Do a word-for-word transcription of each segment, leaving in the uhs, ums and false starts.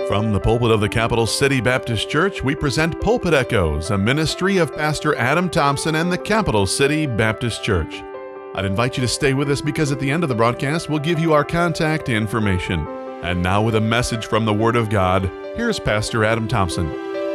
From the pulpit of the Capital City Baptist Church, we present Pulpit Echoes, a ministry of Pastor Adam Thompson and the Capital City Baptist Church. I'd invite you to stay with us because at the end of the broadcast, we'll give you our contact information. And now with a message from the Word of God, here's Pastor Adam Thompson.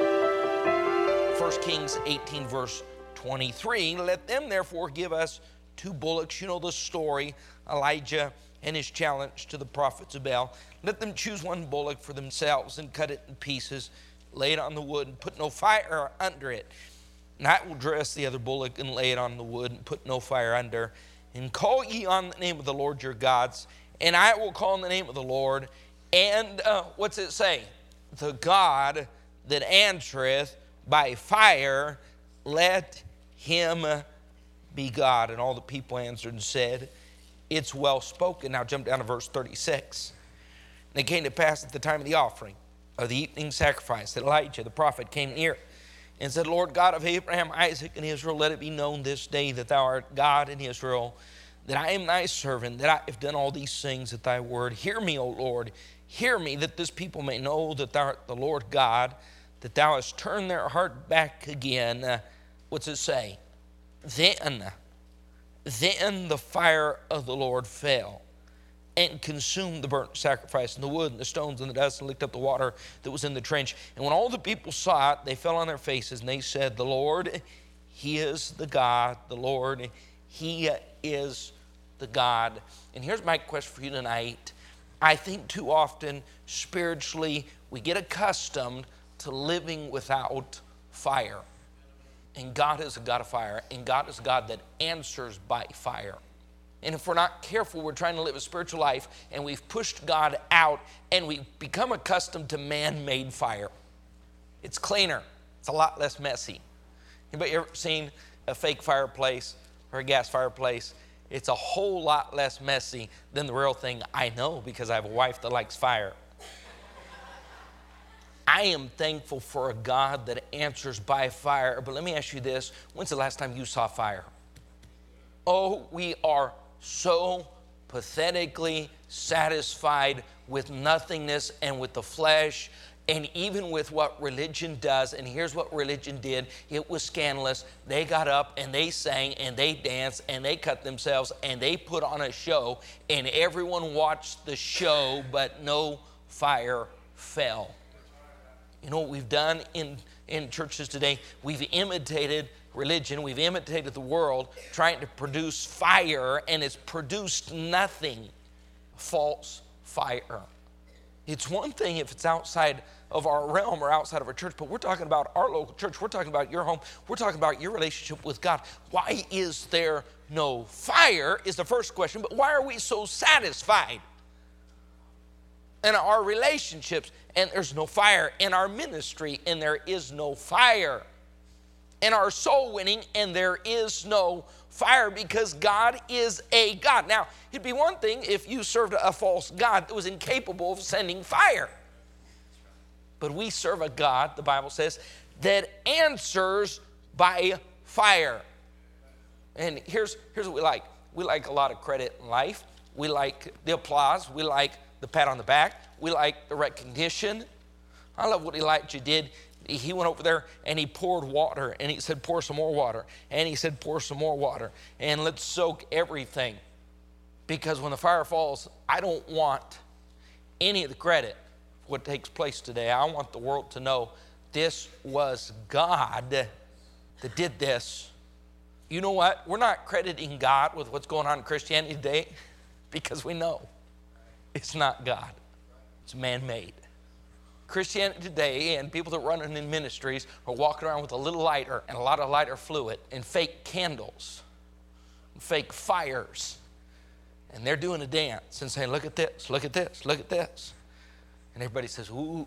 First Kings eighteen, verse twenty-three, let them therefore give us two bullocks. You know the story, Elijah and his challenge to the prophets of Baal. Let them choose one bullock for themselves and cut it in pieces, lay it on the wood and put no fire under it. And I will dress the other bullock and lay it on the wood and put no fire under. And call ye on the name of the Lord your gods, and I will call on the name of the Lord. And uh, what's it say? The God that answereth by fire, let him be God. And all the people answered and said, it's well spoken. Now jump down to verse thirty-six. And it came to pass at the time of the offering of the evening sacrifice that Elijah the prophet came near and said, Lord God of Abraham, Isaac, and Israel, let it be known this day that thou art God in Israel, that I am thy servant, that I have done all these things at thy word. Hear me, O Lord, hear me, that this people may know that thou art the Lord God, that thou hast turned their heart back again. Uh, what's it say? Then, then the fire of the Lord fell and consumed the burnt sacrifice and the wood and the stones and the dust and licked up the water that was in the trench. And when all the people saw it, they fell on their faces and they said, the Lord, he is the God. The Lord, he is the God. And here's my question for you tonight. I think too often spiritually we get accustomed to living without fire. And God is a God of fire, and God is a God that answers by fire. And if we're not careful, we're trying to live a spiritual life, and we've pushed God out, and we've become accustomed to man-made fire. It's cleaner. It's a lot less messy. Anybody ever seen a fake fireplace or a gas fireplace? It's a whole lot less messy than the real thing. I know because I have a wife that likes fire. I am thankful for a God that answers by fire. But let me ask you this. When's the last time you saw fire? Oh, we are so pathetically satisfied with nothingness and with the flesh and even with what religion does. And here's what religion did. It was scandalous. They got up and they sang and they danced and they cut themselves and they put on a show, and everyone watched the show, but no fire fell. You know what we've done in, in churches today? We've imitated religion. We've imitated the world, trying to produce fire, and it's produced nothing. False fire. It's one thing if it's outside of our realm or outside of our church, but we're talking about our local church. We're talking about your home. We're talking about your relationship with God. Why is there no fire is the first question, but why are we so satisfied in our relationships and there's no fire, in our ministry and there is no fire, in our soul winning and there is no fire, because God is a God? Now, it'd be one thing if you served a false God that was incapable of sending fire. But we serve a God, the Bible says, that answers by fire. And here's, here's what we like. We like a lot of credit in life. We like the applause. We like the pat on the back. We like the recognition. I love what Elijah did. He went over there and he poured water, and he said, pour some more water. And he said, pour some more water. And let's soak everything. Because when the fire falls, I don't want any of the credit for what takes place today. I want the world to know this was God that did this. You know what? We're not crediting God with what's going on in Christianity today because we know it's not God. It's man-made. Christianity today and people that run in ministries are walking around with a little lighter and a lot of lighter fluid and fake candles and fake fires. And they're doing a dance and saying, look at this, look at this, look at this. And everybody says, ooh,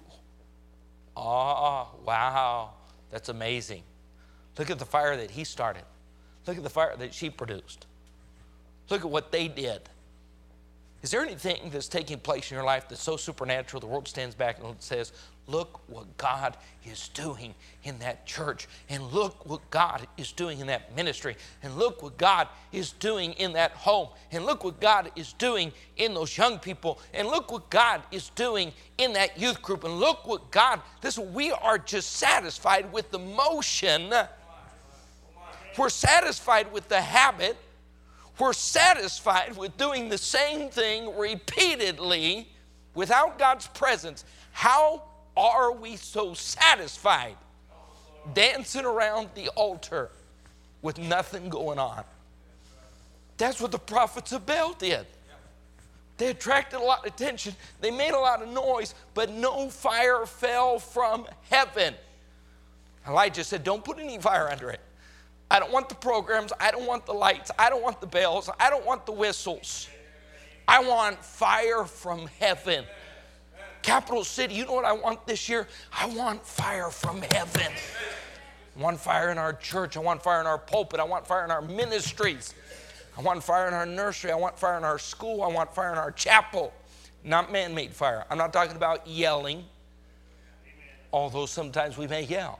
oh, wow, that's amazing. Look at the fire that he started. Look at the fire that she produced. Look at what they did. Is there anything that's taking place in your life that's so supernatural the world stands back and says, look what God is doing in that church, and look what God is doing in that ministry, and look what God is doing in that home, and look what God is doing in those young people, and look what God is doing in that youth group, and look what God, listen, we are just satisfied with the motion. We're satisfied with the habit. We're satisfied with doing the same thing repeatedly without God's presence. How are we so satisfied dancing around the altar with nothing going on? That's what the prophets of Baal did. They attracted a lot of attention. They made a lot of noise, but no fire fell from heaven. Elijah said, don't put any fire under it. I don't want the programs. I don't want the lights. I don't want the bells. I don't want the whistles. I want fire from heaven. Capital City, you know what I want this year? I want fire from heaven. I want fire in our church. I want fire in our pulpit. I want fire in our ministries. I want fire in our nursery. I want fire in our school. I want fire in our chapel. Not man-made fire. I'm not talking about yelling, although sometimes we may yell.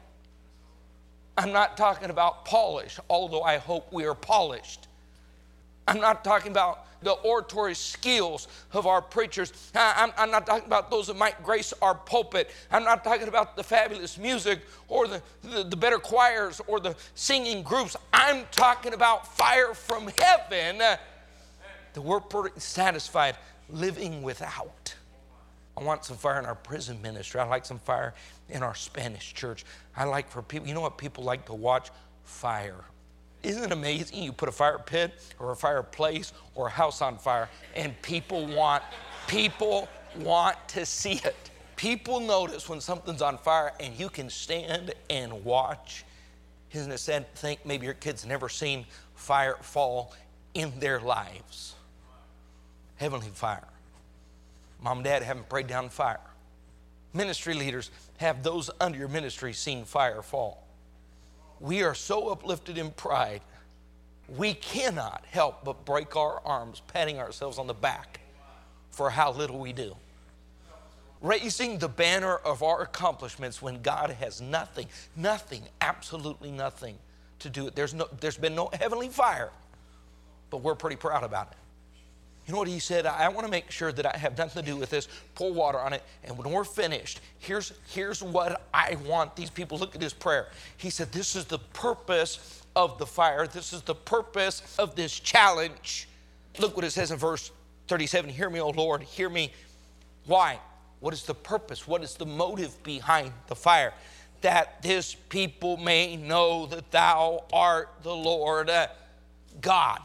I'm not talking about polish, although I hope we are polished. I'm not talking about the oratory skills of our preachers. I'm, I'm not talking about those that might grace our pulpit. I'm not talking about the fabulous music or the, the, the better choirs or the singing groups. I'm talking about fire from heaven that we're pretty satisfied living without. I want some fire in our prison ministry. I like some fire in our Spanish church. I like for people, you know what people like to watch? Fire. Isn't it amazing? You put a fire pit or a fireplace or a house on fire, and people want, people want to see it. People notice when something's on fire, and you can stand and watch. Isn't it sad to think maybe your kids never seen fire fall in their lives? Heavenly fire. Mom and dad haven't prayed down fire. Ministry leaders, have those under your ministry seen fire fall? We are so uplifted in pride, we cannot help but break our arms, patting ourselves on the back for how little we do. Raising the banner of our accomplishments when God has nothing, nothing, absolutely nothing to do with it. There's no, there's been no heavenly fire, but we're pretty proud about it. You know what he said? I want to make sure that I have nothing to do with this. Pour water on it. And when we're finished, here's, here's what I want these people. Look at his prayer. He said, this is the purpose of the fire. This is the purpose of this challenge. Look what it says in verse thirty-seven. Hear me, O Lord. Hear me. Why? What is the purpose? What is the motive behind the fire? That this people may know that thou art the Lord God.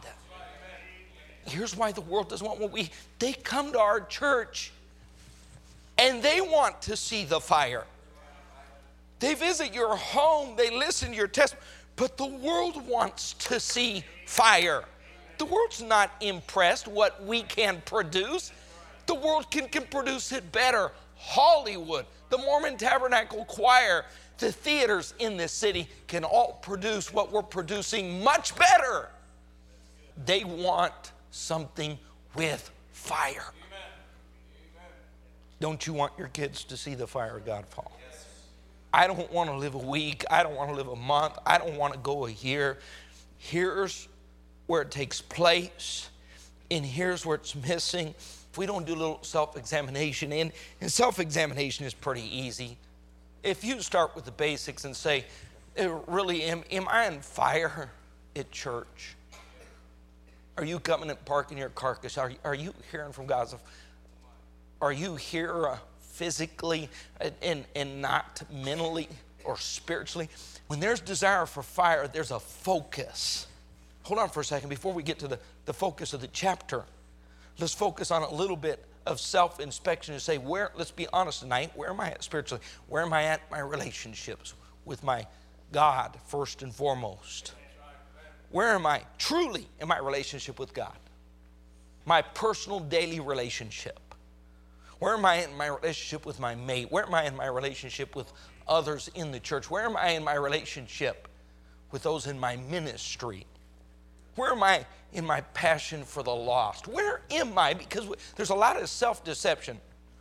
Here's why the world doesn't want what we, they come to our church and they want to see the fire. They visit your home, they listen to your testimony, but the world wants to see fire. The world's not impressed what we can produce. The world can, can produce it better. Hollywood, the Mormon Tabernacle Choir, the theaters in this city can all produce what we're producing much better. They want something with fire. Amen. Don't you want your kids to see the fire of God fall? Yes. I don't want to live a week. I don't want to live a month. I don't want to go a year. Here's where it takes place, and here's where it's missing. If we don't do a little self-examination, and, and self-examination is pretty easy. If you start with the basics and say, really, am, am I on fire at church? Are you coming and parking your carcass? Are, are you hearing from God? Are you here uh, physically and, and not mentally or spiritually? When there's desire for fire, there's a focus. Hold on for a second. Before we get to the, the focus of the chapter, let's focus on a little bit of self-inspection and say, where, let's be honest tonight, where am I at spiritually? Where am I at in my relationships with my God first and foremost? Where am I truly in my relationship with God? My personal daily relationship. Where am I in my relationship with my mate? Where am I in my relationship with others in the church? Where am I in my relationship with those in my ministry? Where am I in my passion for the lost? Where am I? Because there's a lot of self-deception.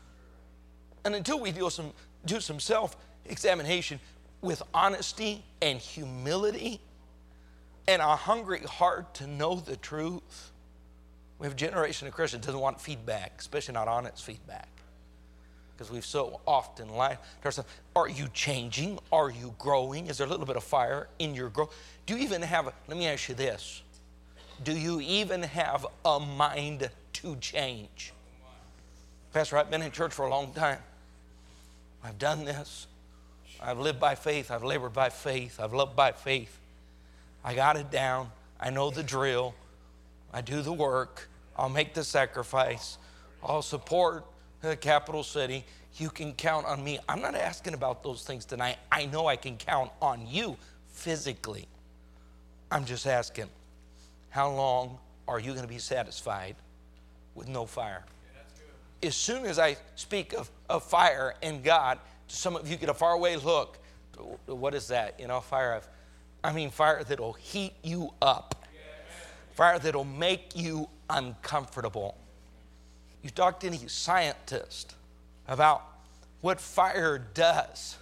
And until we do some, do some self-examination with honesty and humility and a hungry heart to know the truth, we have a generation of Christians that doesn't want feedback, especially not honest feedback. Because we've so often lied to ourselves. Are you changing? Are you growing? Is there a little bit of fire in your growth? Do you even have, a, let me ask you this. Do you even have a mind to change? Pastor, I've been in church for a long time. I've done this. I've lived by faith. I've labored by faith. I've loved by faith. I got it down. I know the drill. I do the work. I'll make the sacrifice. I'll support the capital city. You can count on me. I'm not asking about those things tonight. I know I can count on you physically. I'm just asking, how long are you going to be satisfied with no fire? Yeah, as soon as I speak of, of fire and God, some of you get a faraway look. What is that? You know, fire. Of, I mean, fire that'll heat you up. Fire that'll make you uncomfortable. You talk to any scientist about what fire does.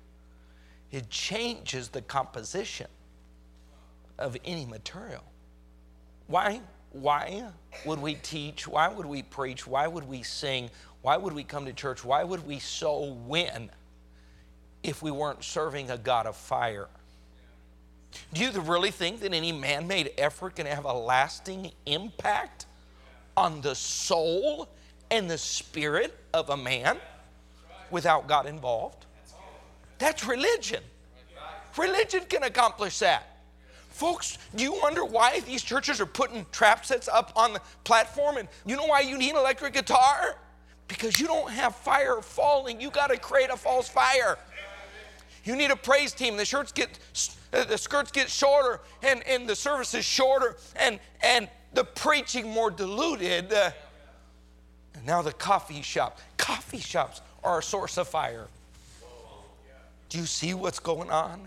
It changes the composition of any material. Why? Why would we teach? Why would we preach? Why would we sing? Why would we come to church? Why would we sow win if we weren't serving a God of fire? Do you really think that any man-made effort can have a lasting impact on the soul and the spirit of a man without God involved? That's religion. Religion can accomplish that. Folks, do you wonder why these churches are putting trap sets up on the platform? And you know why you need an electric guitar? Because you don't have fire falling. You got to create a false fire. You need a praise team. The shirts get, the skirts get shorter, and, and the service is shorter, and, and the preaching more diluted. Uh, and now the coffee shop. Coffee shops are a source of fire. Do you see what's going on?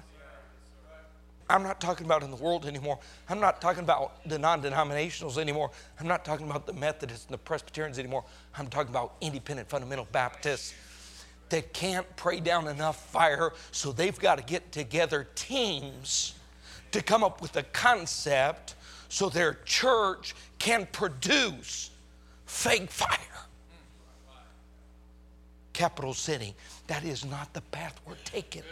I'm not talking about in the world anymore. I'm not talking about the non-denominationals anymore. I'm not talking about the Methodists and the Presbyterians anymore. I'm talking about independent fundamental Baptists that can't pray down enough fire, so they've got to get together teams to come up with a concept so their church can produce fake fire. Capital City, that is not the path we're taking.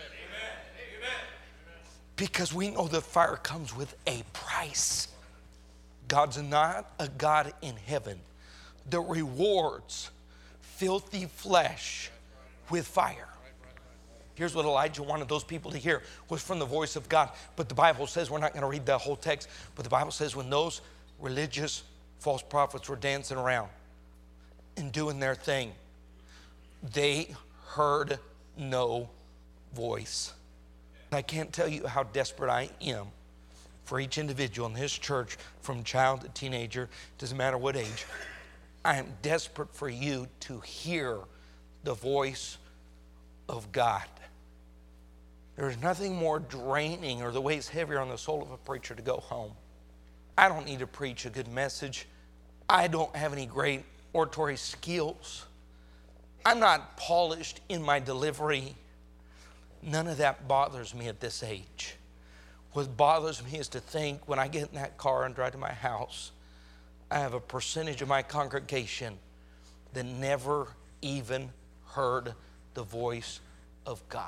Because we know that fire comes with a price. God's not a God in heaven that rewards filthy flesh with fire. Here's what Elijah wanted those people to hear was from the voice of God. But the Bible says, we're not going to read the whole text, but the Bible says when those religious false prophets were dancing around and doing their thing, they heard no voice. I can't tell you how desperate I am for each individual in this church, from child to teenager, doesn't matter what age. I am desperate for you to hear the voice of God. There is nothing more draining or the weights heavier on the soul of a preacher to go home. I don't need to preach a good message. I don't have any great oratory skills. I'm not polished in my delivery. None of that bothers me at this age. What bothers me is to think when I get in that car and drive to my house, I have a percentage of my congregation that never even heard the voice of God.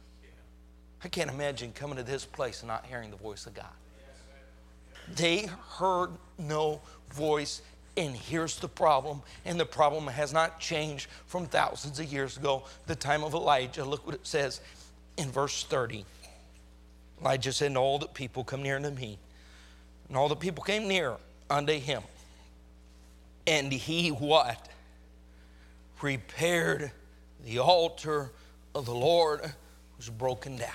I can't imagine coming to this place and not hearing the voice of God. They heard no voice, and here's the problem, and the problem has not changed from thousands of years ago, the time of Elijah. Look what it says in verse thirty. Elijah said, and all the people come near unto me. And all the people came near unto him. And he what? Repaired the altar of the Lord was broken down.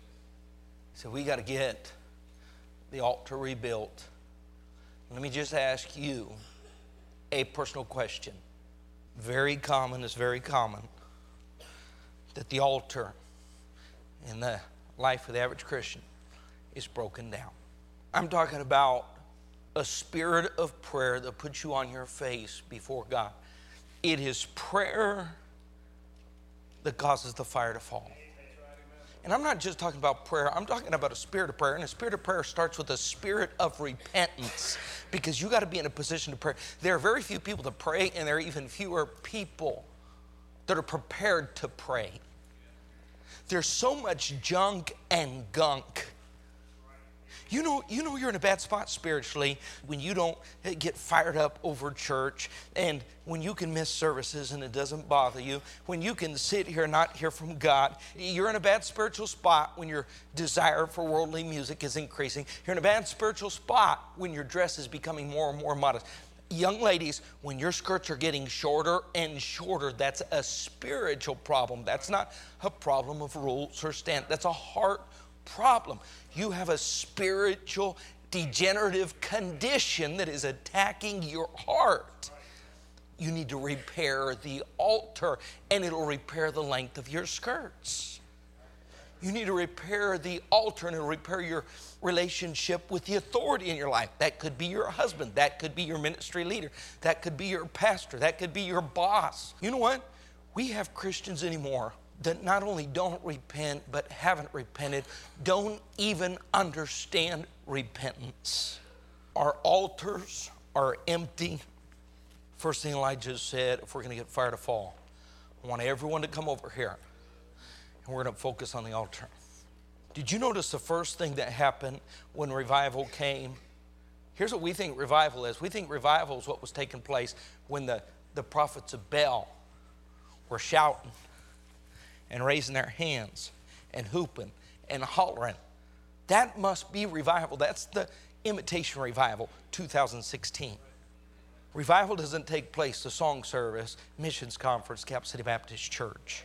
So we got to get the altar rebuilt. Let me just ask you a personal question. Very common, it's very common that the altar in the life of the average Christian is broken down. I'm talking about a spirit of prayer that puts you on your face before God. It is prayer that causes the fire to fall. And I'm not just talking about prayer. I'm talking about a spirit of prayer. And a spirit of prayer starts with a spirit of repentance, because you got to be in a position to pray. There are very few people to pray, and there are even fewer people that are prepared to pray. There's so much junk and gunk. You know, you know you're in a bad spot spiritually when you don't get fired up over church, and when you can miss services and it doesn't bother you, when you can sit here and not hear from God. You're in a bad spiritual spot when your desire for worldly music is increasing. You're in a bad spiritual spot when your dress is becoming more and more modest. Young ladies, when your skirts are getting shorter and shorter, that's a spiritual problem. That's not a problem of rules or stand. That's a heart problem. You have a spiritual degenerative condition that is attacking your heart. You need to repair the altar, and it'll repair the length of your skirts. You need to repair the altar, and it'll repair your relationship with the authority in your life. That could be your husband. That could be your ministry leader. That could be your pastor. That could be your boss. You know what? We have Christians anymore that not only don't repent, but haven't repented, don't even understand repentance. Our altars are empty. First thing Elijah said, if we're going to get fire to fall, I want everyone to come over here, and we're going to focus on the altar. Did you notice the first thing that happened when revival came? Here's what we think revival is. We think revival is what was taking place when the, the prophets of Baal were shouting and raising their hands and hooping and hollering. That must be revival. That's the imitation revival, two thousand sixteen. Revival doesn't take place, the song service, missions conference, Cap City Baptist Church.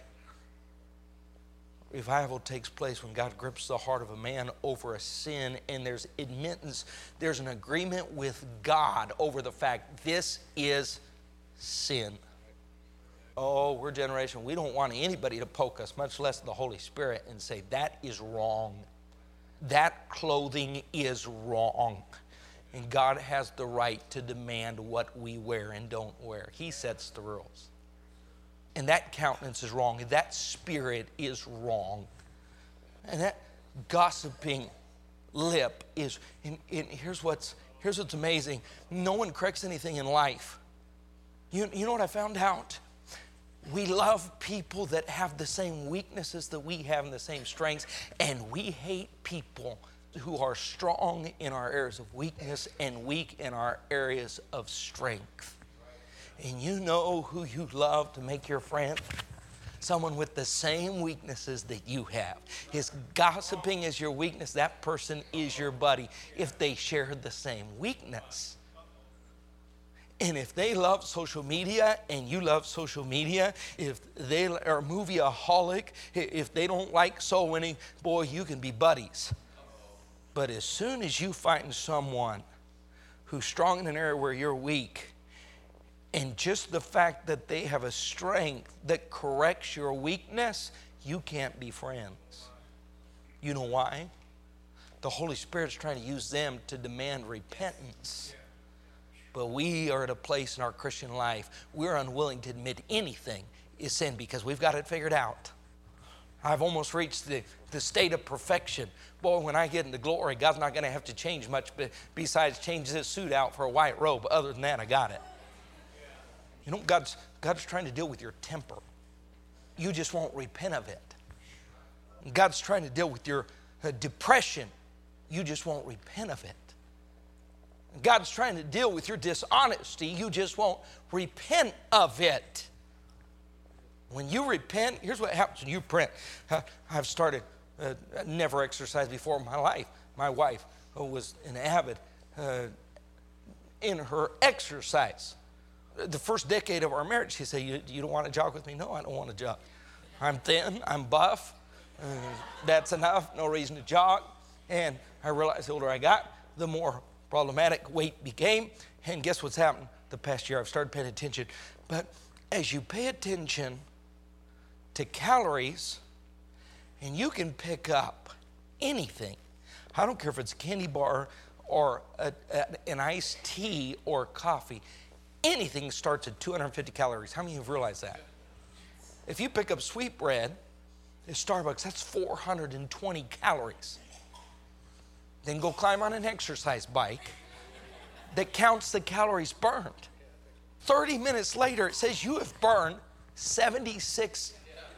Revival takes place when God grips the heart of a man over a sin, and there's admittance, there's an agreement with God over the fact this is sin. Oh, we're a generation, we don't want anybody to poke us, much less the Holy Spirit, and say, that is wrong. That clothing is wrong. And God has the right to demand what we wear and don't wear. He sets the rules. And that countenance is wrong. And that spirit is wrong. And that gossiping lip is, and, and here's what's here's what's amazing. No one corrects anything in life. You, you know what I found out? We love people that have the same weaknesses that we have and the same strengths, and we hate people who are strong in our areas of weakness and weak in our areas of strength. And you know who you love to make your friend? Someone with the same weaknesses that you have. His gossiping is your weakness. That person is your buddy if they share the same weakness. And if they love social media and you love social media, if they are movieaholic, if they don't like soul winning, boy, you can be buddies. But as soon as you find someone who's strong in an area where you're weak, and just the fact that they have a strength that corrects your weakness, you can't be friends. You know why? The Holy Spirit's trying to use them to demand repentance. But we are at a place in our Christian life, we're unwilling to admit anything is sin because we've got it figured out. I've almost reached the, the state of perfection. Boy, when I get into glory, God's not going to have to change much besides change this suit out for a white robe. Other than that, I got it. You know, God's, God's trying to deal with your temper. You just won't repent of it. God's trying to deal with your uh, depression. You just won't repent of it. God's trying to deal with your dishonesty. You just won't repent of it. When you repent, here's what happens when you repent. I've started, uh, never exercised before in my life. My wife was an avid uh, in her exercise. The first decade of our marriage, she said, you, you don't want to jog with me? No, I don't want to jog. I'm thin, I'm buff. Uh, that's enough, no reason to jog. And I realized the older I got, the more problematic weight became. And guess what's happened the past year? I've started paying attention. But as you pay attention to calories, and you can pick up anything. I don't care if it's a candy bar or a, a, an iced tea or coffee, anything starts at two hundred fifty calories. How many of you have realized that? If you pick up sweetbread at Starbucks, that's four hundred twenty calories. Then go climb on an exercise bike that counts the calories burned. thirty minutes later, it says you have burned seventy-six.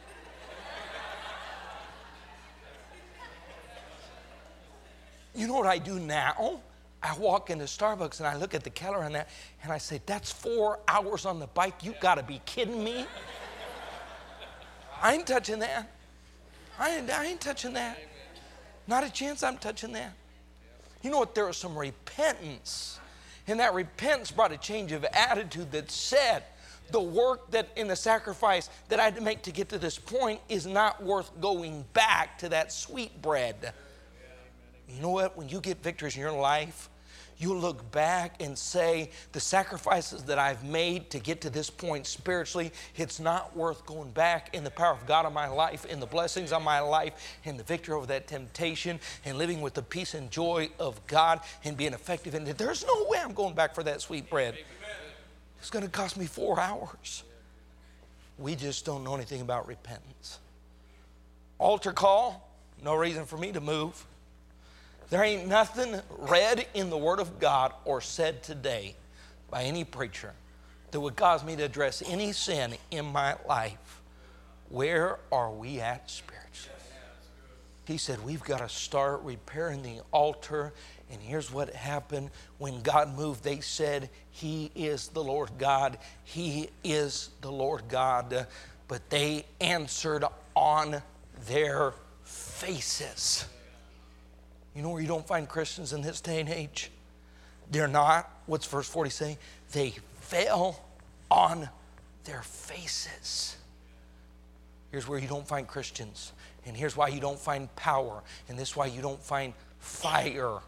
You know what I do now? I walk into Starbucks and I look at the calorie on that and I say, that's four hours on the bike. You gotta be kidding me. I ain't touching that. I ain't, I ain't touching that. Not a chance I'm touching that. You know what? There was some repentance. And that repentance brought a change of attitude that said, the work that in the sacrifice that I had to make to get to this point is not worth going back to that sweet bread. You know what? When you get victories in your life, you look back and say, the sacrifices that I've made to get to this point spiritually, it's not worth going back in the power of God in my life, in the blessings of my life, in the victory over that temptation, and living with the peace and joy of God and being effective in it. There's no way I'm going back for that sweet bread. It's going to cost me four hours. We just don't know anything about repentance. Altar call, no reason for me to move. There ain't nothing read in the Word of God or said today by any preacher that would cause me to address any sin in my life. Where are we at spiritually? He said, we've got to start repairing the altar. And here's what happened. When God moved, they said, He is the Lord God. He is the Lord God. But they answered on their faces. You know where you don't find Christians in this day and age? They're not, what's verse forty saying? They fell on their faces. Here's where you don't find Christians. And here's why you don't find power. And this is why you don't find fire.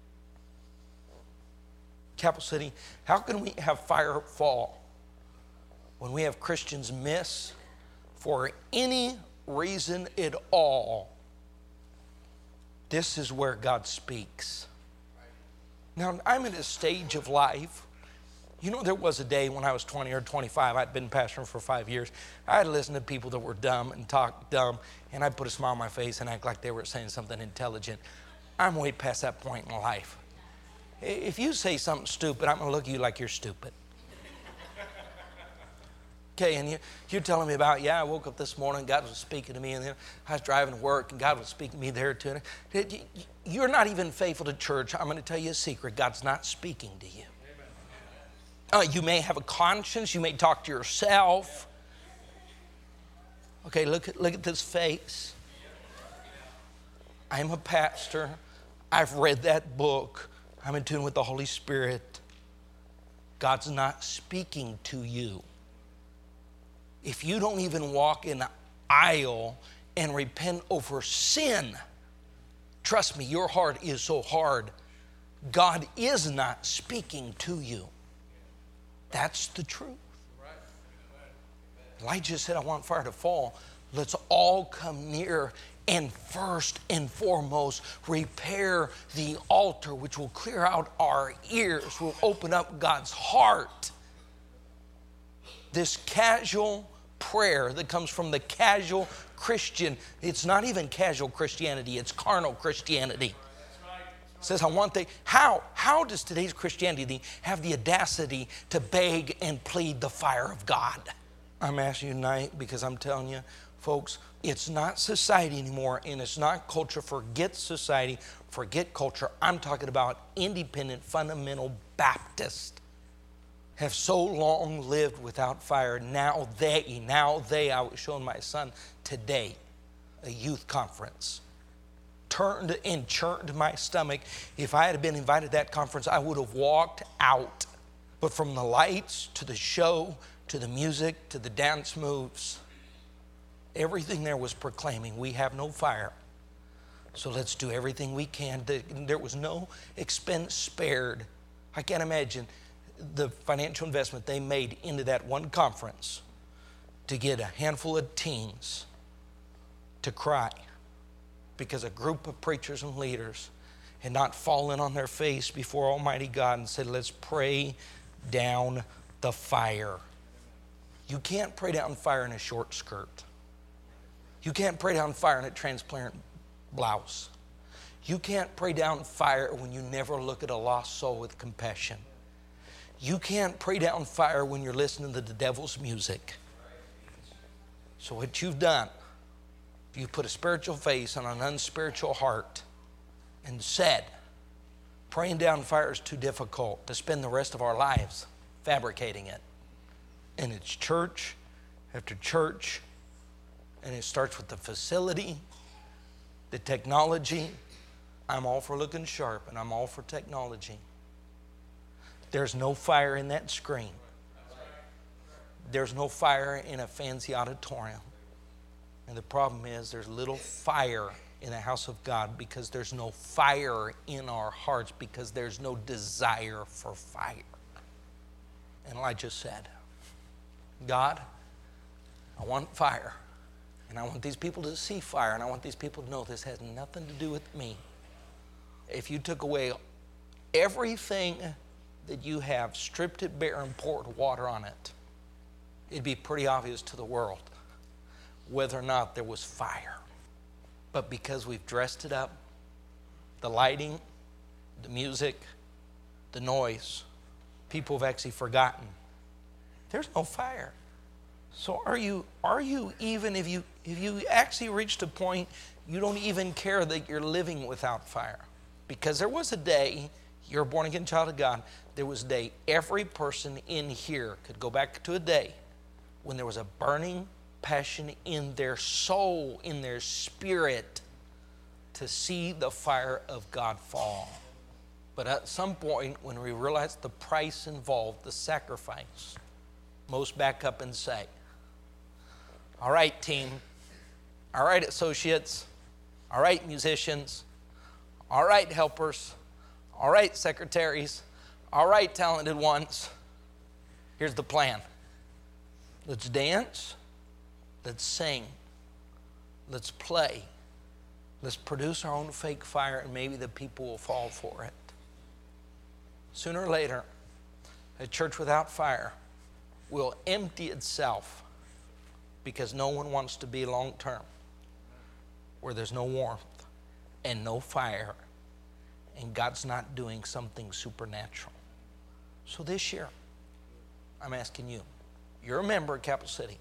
Capital City, how can we have fire fall when we have Christians miss for any reason at all? This is where God speaks. Now, I'm at a stage of life. You know, there was a day when I was twenty or twenty-five, I'd been pastoring for five years. I had listened to people that were dumb and talk dumb, and I'd put a smile on my face and act like they were saying something intelligent. I'm way past that point in life. If you say something stupid, I'm going to look at you like you're stupid. Okay, and you, you're telling me about, yeah, I woke up this morning, God was speaking to me, and then I was driving to work, and God was speaking to me there too. You're not even faithful to church. I'm going to tell you a secret. God's not speaking to you. Uh, you may have a conscience. You may talk to yourself. Okay, look at, look at this face. I'm a pastor. I've read that book. I'm in tune with the Holy Spirit. God's not speaking to you. If you don't even walk in the aisle and repent over sin, trust me, your heart is so hard. God is not speaking to you. That's the truth. Elijah said, I want fire to fall. Let's all come near and first and foremost repair the altar, which will clear out our ears, will open up God's heart. This casual prayer that comes from the casual Christian, it's not even casual Christianity, it's carnal Christianity. It says, I want the, how, how does today's Christianity have the audacity to beg and plead the fire of God? I'm asking you tonight because I'm telling you, folks, it's not society anymore and it's not culture. Forget society, forget culture. I'm talking about independent, fundamental Baptists have so long lived without fire. Now they, now they, I was showing my son today, a youth conference. Turned and churned my stomach. If I had been invited to that conference, I would have walked out. But from the lights to the show, to the music, to the dance moves, everything there was proclaiming, we have no fire. So let's do everything we can. There was no expense spared. I can't imagine the financial investment they made into that one conference to get a handful of teens to cry because a group of preachers and leaders and not fallen on their face before Almighty God and said, let's pray down the fire. You can't pray down fire in a short skirt. You can't pray down fire in a transparent blouse. You can't pray down fire when you never look at a lost soul with compassion. You can't pray down fire when you're listening to the devil's music. So what you've done, you put a spiritual face on an unspiritual heart and said, praying down fire is too difficult to spend the rest of our lives fabricating it. And it's church after church, and it starts with the facility, the technology. I'm all for looking sharp, and I'm all for technology. There's no fire in that screen. There's no fire in a fancy auditorium. And the problem is there's little fire in the house of God because there's no fire in our hearts, because there's no desire for fire. And Elijah said, God, I want fire. And I want these people to see fire. And I want these people to know this has nothing to do with me. If you took away everything that you have, stripped it bare and poured water on it, it'd be pretty obvious to the world whether or not there was fire. But because we've dressed it up, the lighting, the music, the noise, people have actually forgotten there's no fire. So are you, are you even, if you, if you actually reached a point, you don't even care that you're living without fire? Because there was a day, you're a born again child of God, there was a day every person in here could go back to a day when there was a burning passion in their soul, in their spirit, to see the fire of God fall. But at some point, when we realize the price involved, the sacrifice, most back up and say, all right, team, all right, associates, all right, musicians, all right, helpers, all right, secretaries, all right, talented ones, here's the plan. Let's dance, let's sing, let's play, let's produce our own fake fire, and maybe the people will fall for it. Sooner or later, a church without fire will empty itself, because no one wants to be long-term where there's no warmth and no fire, and God's not doing something supernatural. So this year, I'm asking you, you're a member of Capital City.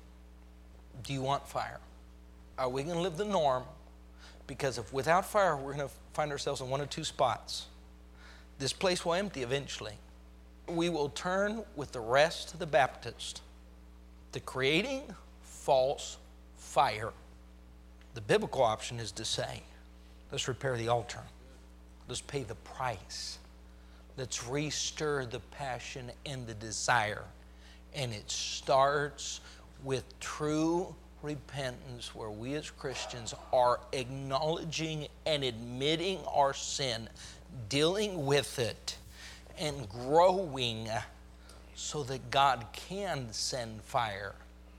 Do you want fire? Are we going to live the norm? Because if without fire, we're going to find ourselves in one of two spots. This place will empty eventually. We will turn with the rest of the Baptists to creating false fire. The biblical option is to say, let's repair the altar. Let's pay the price. Let's re-stir the passion and the desire. And it starts with true repentance, where we as Christians are acknowledging and admitting our sin, dealing with it, and growing so that God can send fire.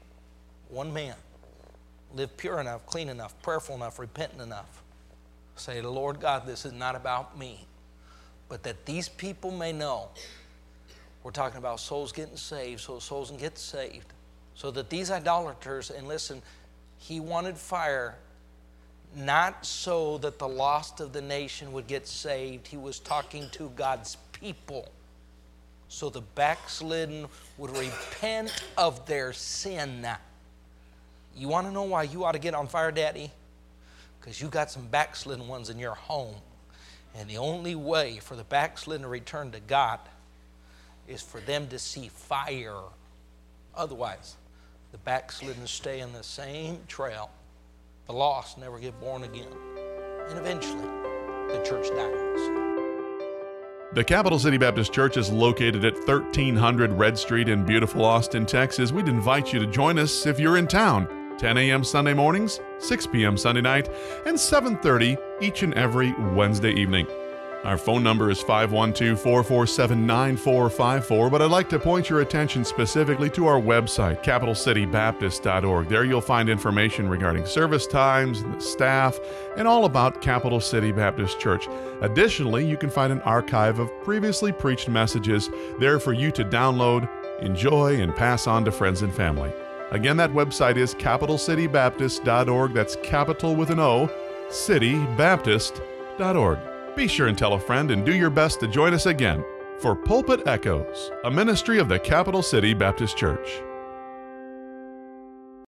One man, live pure enough, clean enough, prayerful enough, repentant enough. Say, Lord God, this is not about me, but that these people may know. We're talking about souls getting saved, so souls can get saved. So that these idolaters, and listen, he wanted fire not so that the lost of the nation would get saved. He was talking to God's people, so the backslidden would repent of their sin. You want to know why you ought to get on fire, Daddy? Because you got some backslidden ones in your home. And the only way for the backslidden to return to God is for them to see fire. Otherwise, the backslidden stay in the same trail. The lost never get born again. And eventually, the church dies. The Capital City Baptist Church is located at thirteen hundred Red Street in beautiful Austin, Texas. We'd invite you to join us if you're in town. ten a.m. Sunday mornings, six p.m. Sunday night, and seven thirty each and every Wednesday evening. Our phone number is five one two, four four seven, nine four five four, but I'd like to point your attention specifically to our website, capital city baptist dot org. There you'll find information regarding service times, the staff, and all about Capital City Baptist Church. Additionally, you can find an archive of previously preached messages there for you to download, enjoy, and pass on to friends and family. Again, that website is capital city baptist dot org. That's capital with an O, city baptist dot org. Be sure and tell a friend and do your best to join us again for Pulpit Echoes, a ministry of the Capital City Baptist Church.